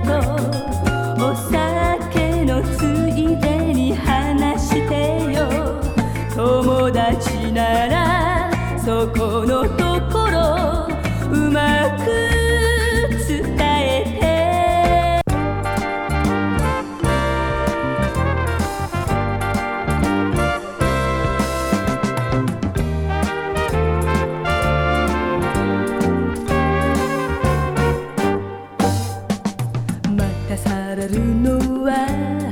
とお酒のついでに話してよ。友達ならそこのところうまく伝えて。待たされるのは